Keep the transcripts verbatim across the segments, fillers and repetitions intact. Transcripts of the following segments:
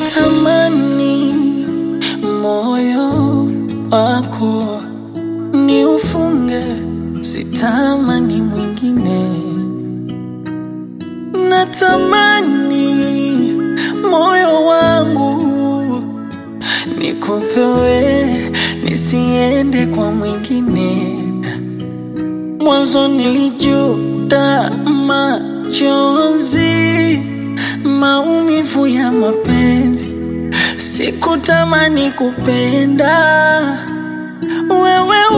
Natamani moyo wako ni ufunge, sitamani mwingine. Natamani moyo wangu nikupewe, nisiende kwa mwingine. Mwanzo nilijuta machozi, maumivu ya mapenzi. Sikutamani kupenda, wewe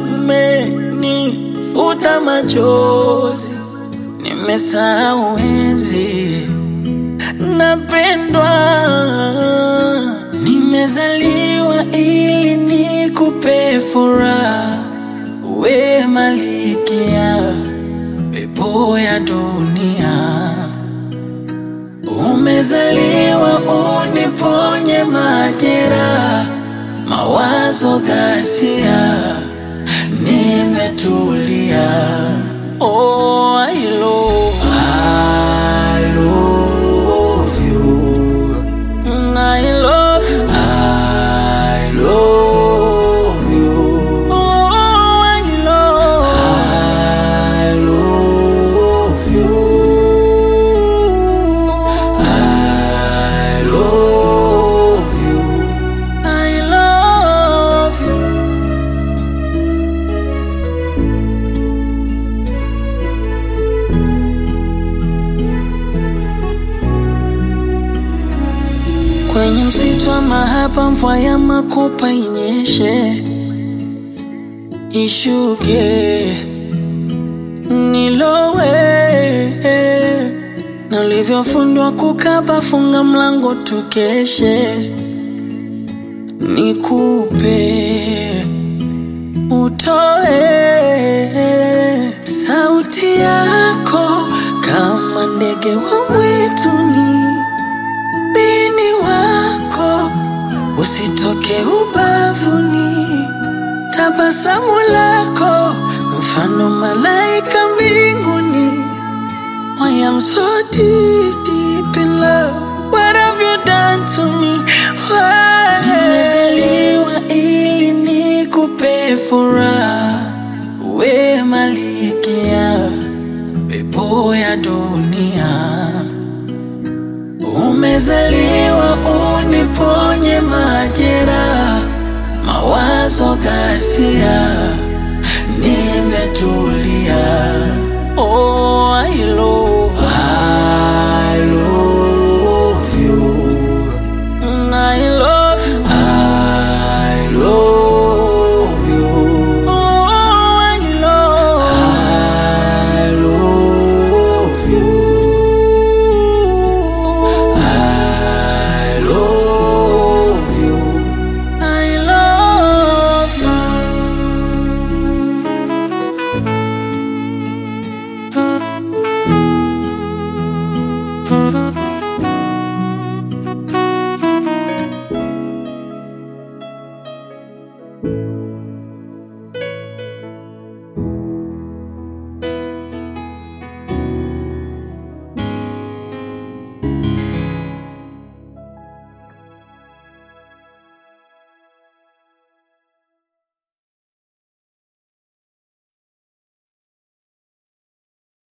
umenifuta machozi. Nimesahau enzi napendwa, nimezaliwa ili nikupe furaha. We malikia pepo ya dunia, umezaliwa uniponye majeraha, mawazo ghasia, nimetulia. Oh, I love, I love you, I love you, I love you. Oh, I love, I love you, I love you, I love you. Kwenye msitu wa mahaba, mvua ya makopa inyeshe, ishuke, nilowe. Na ulivyofundwa kukaba, funga mlango tukeshe. Nikupe, utoe sauti yako kama ndege wa mwituni. Usitoke ubavuni, tabasamu lako mfano malaika mbinguni. I am so deep, deep in love. What have you done to me? Why? Nimezaliwa ili nikupe furaha. We malikia pepo ya dunia, umezaliwa uniponye majeraha, mawazo ghasia,